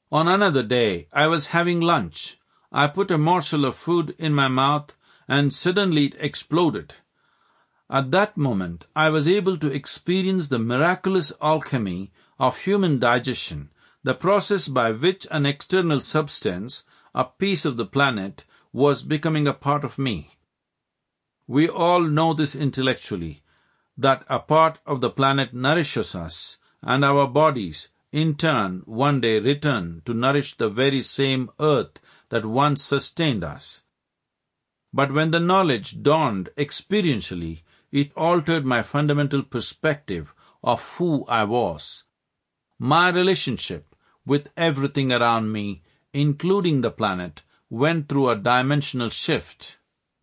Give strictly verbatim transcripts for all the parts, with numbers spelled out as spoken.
On another day, I was having lunch. I put a morsel of food in my mouth and suddenly it exploded. At that moment, I was able to experience the miraculous alchemy of human digestion, the process by which an external substance, a piece of the planet, was becoming a part of me. We all know this intellectually, that a part of the planet nourishes us, and our bodies, in turn, one day return to nourish the very same earth that once sustained us. But when the knowledge dawned experientially, it altered my fundamental perspective of who I was. My relationship with everything around me, including the planet, went through a dimensional shift.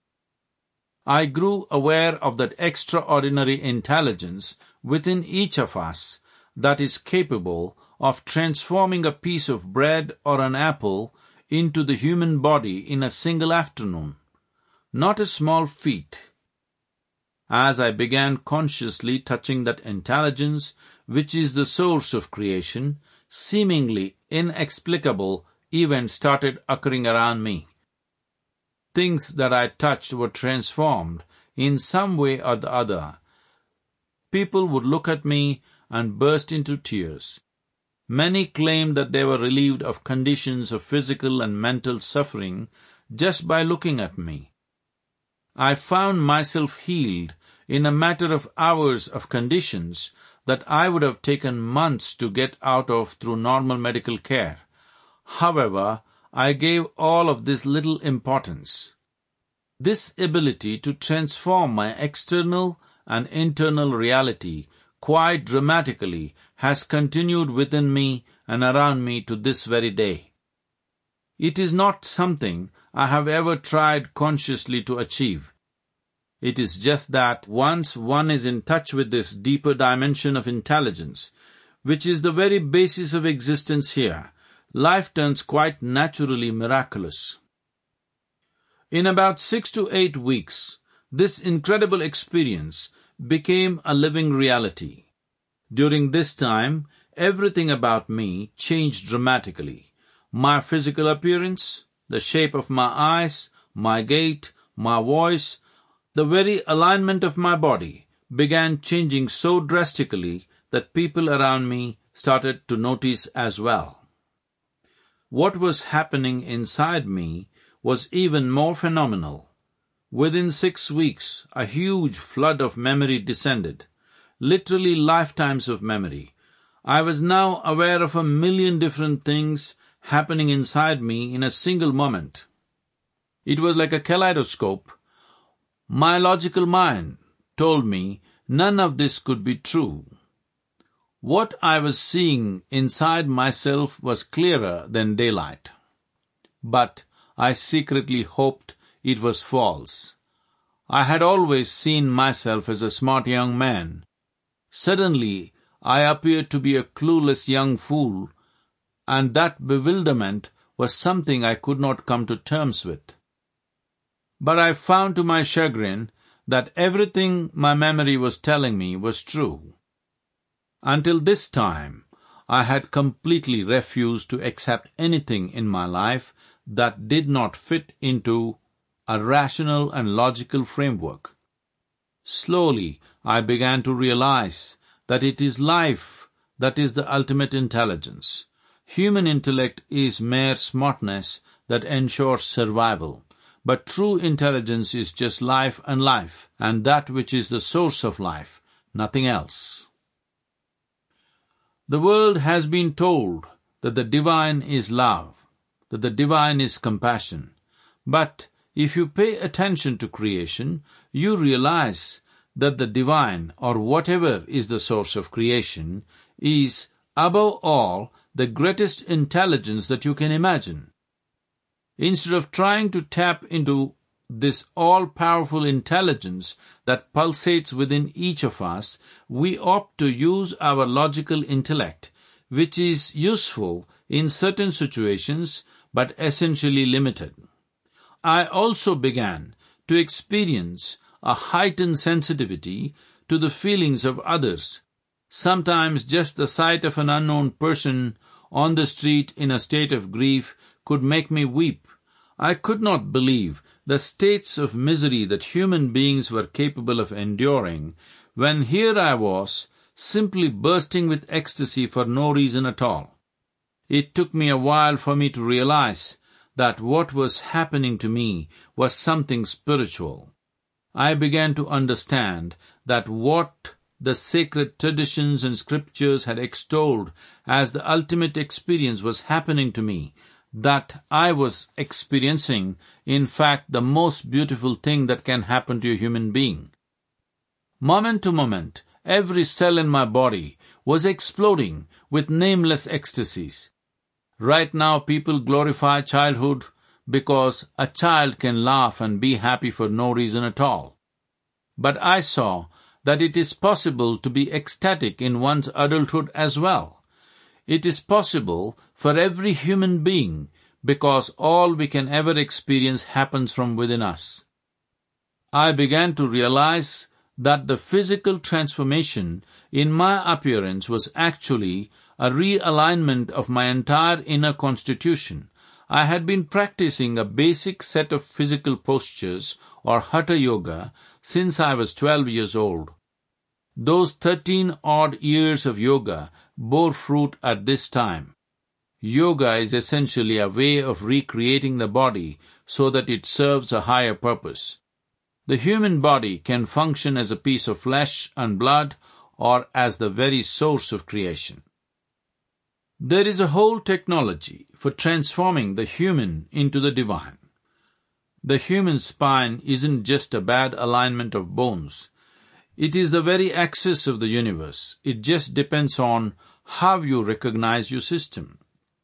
I grew aware of that extraordinary intelligence within each of us that is capable of transforming a piece of bread or an apple into the human body in a single afternoon. Not a small feat. As I began consciously touching that intelligence, which is the source of creation, seemingly inexplicable events started occurring around me. Things that I touched were transformed in some way or the other. People would look at me and burst into tears. Many claimed that they were relieved of conditions of physical and mental suffering just by looking at me. I found myself healed in a matter of hours of conditions that I would have taken months to get out of through normal medical care. However, I gave all of this little importance. This ability to transform my external and internal reality quite dramatically has continued within me and around me to this very day. It is not something I have ever tried consciously to achieve. It is just that once one is in touch with this deeper dimension of intelligence, which is the very basis of existence here, life turns quite naturally miraculous. In about six to eight weeks, this incredible experience became a living reality. During this time, everything about me changed dramatically. My physical appearance, the shape of my eyes, my gait, my voice, the very alignment of my body began changing so drastically that people around me started to notice as well. What was happening inside me was even more phenomenal. Within six weeks, a huge flood of memory descended, literally lifetimes of memory. I was now aware of a million different things happening inside me in a single moment. It was like a kaleidoscope. My logical mind told me none of this could be true. What I was seeing inside myself was clearer than daylight. But I secretly hoped it was false. I had always seen myself as a smart young man. Suddenly, I appeared to be a clueless young fool, and that bewilderment was something I could not come to terms with. But I found to my chagrin that everything my memory was telling me was true. Until this time, I had completely refused to accept anything in my life that did not fit into a rational and logical framework. Slowly, I began to realize that it is life that is the ultimate intelligence. Human intellect is mere smartness that ensures survival, but true intelligence is just life and life, and that which is the source of life, nothing else. The world has been told that the divine is love, that the divine is compassion, but if you pay attention to creation, you realize that the divine, or whatever is the source of creation, is, above all, the greatest intelligence that you can imagine. Instead of trying to tap into this all-powerful intelligence that pulsates within each of us, we opt to use our logical intellect, which is useful in certain situations but essentially limited. I also began to experience a heightened sensitivity to the feelings of others. Sometimes just the sight of an unknown person on the street in a state of grief could make me weep. I could not believe the states of misery that human beings were capable of enduring, when here I was, simply bursting with ecstasy for no reason at all. It took me a while for me to realize that what was happening to me was something spiritual. I began to understand that what the sacred traditions and scriptures had extolled as the ultimate experience was happening to me, that I was experiencing, in fact, the most beautiful thing that can happen to a human being. Moment to moment, every cell in my body was exploding with nameless ecstasies. Right now, people glorify childhood because a child can laugh and be happy for no reason at all. But I saw that it is possible to be ecstatic in one's adulthood as well. It is possible for every human being because all we can ever experience happens from within us. I began to realize that the physical transformation in my appearance was actually a realignment of my entire inner constitution. I had been practicing a basic set of physical postures or Hatha Yoga since I was twelve years old. Those thirteen odd years of yoga bore fruit at this time. Yoga is essentially a way of recreating the body so that it serves a higher purpose. The human body can function as a piece of flesh and blood or as the very source of creation. There is a whole technology for transforming the human into the divine. The human spine isn't just a bad alignment of bones. It is the very axis of the universe. It just depends on how you recognize your system.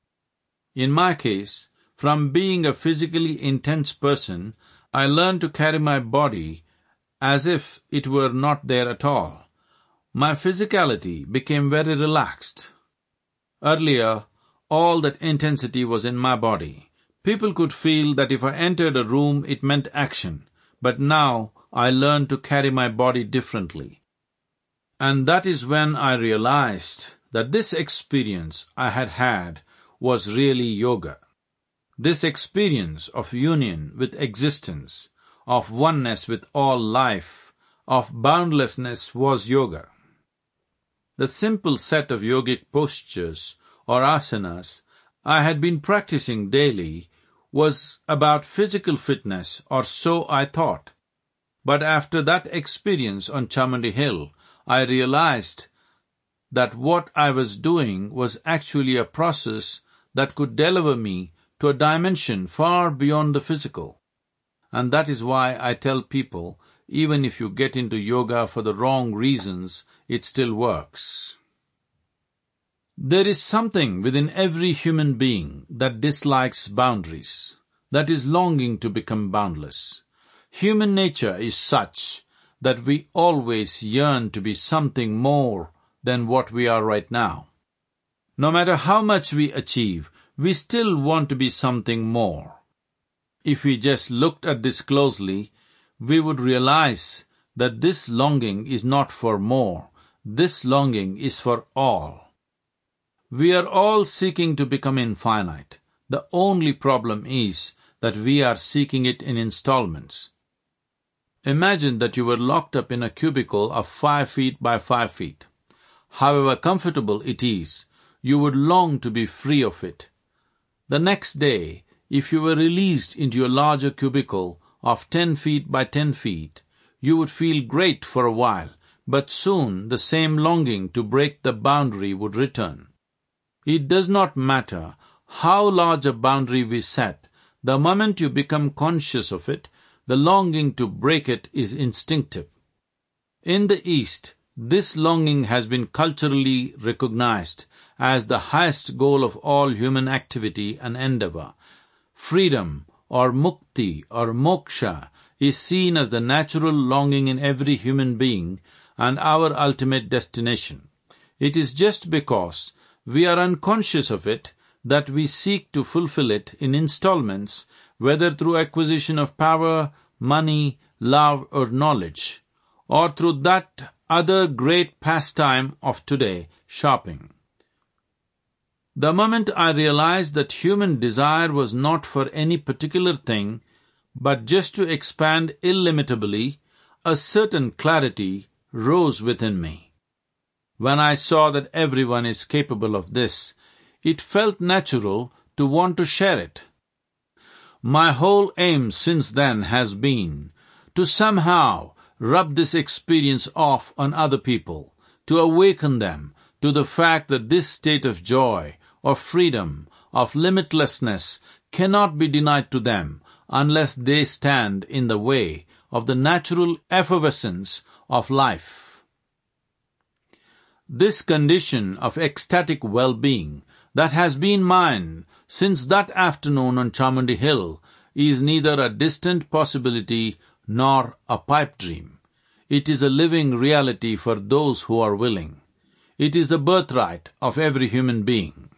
In my case, from being a physically intense person, I learned to carry my body as if it were not there at all. My physicality became very relaxed. Earlier, all that intensity was in my body. People could feel that if I entered a room, it meant action. But now, I learned to carry my body differently. And that is when I realized that this experience I had had was really yoga. This experience of union with existence, of oneness with all life, of boundlessness was yoga. The simple set of yogic postures or asanas I had been practicing daily was about physical fitness, or so I thought. But after that experience on Chamundi Hill, I realized that what I was doing was actually a process that could deliver me to a dimension far beyond the physical. And that is why I tell people, even if you get into yoga for the wrong reasons, it still works. There is something within every human being that dislikes boundaries, that is longing to become boundless. Human nature is such that we always yearn to be something more than what we are right now. No matter how much we achieve, we still want to be something more. If we just looked at this closely, we would realize that this longing is not for more. This longing is for all. We are all seeking to become infinite. The only problem is that we are seeking it in installments. Imagine that you were locked up in a cubicle of five feet by five feet. However comfortable it is, you would long to be free of it. The next day, if you were released into a larger cubicle of ten feet by ten feet, you would feel great for a while, but soon the same longing to break the boundary would return. It does not matter how large a boundary we set, the moment you become conscious of it, the longing to break it is instinctive. In the East, this longing has been culturally recognized as the highest goal of all human activity and endeavor. Freedom, or mukti, or moksha, is seen as the natural longing in every human being and our ultimate destination. It is just because we are unconscious of it that we seek to fulfill it in installments, whether through acquisition of power, money, love, or knowledge, or through that other great pastime of today, shopping. The moment I realized that human desire was not for any particular thing, but just to expand illimitably, a certain clarity rose within me. When I saw that everyone is capable of this, it felt natural to want to share it. My whole aim since then has been to somehow rub this experience off on other people, to awaken them to the fact that this state of joy, of freedom, of limitlessness cannot be denied to them unless they stand in the way of the natural effervescence of life. This condition of ecstatic well-being that has been mine since that afternoon on Chamundi Hill is neither a distant possibility nor a pipe dream. It is a living reality for those who are willing. It is the birthright of every human being.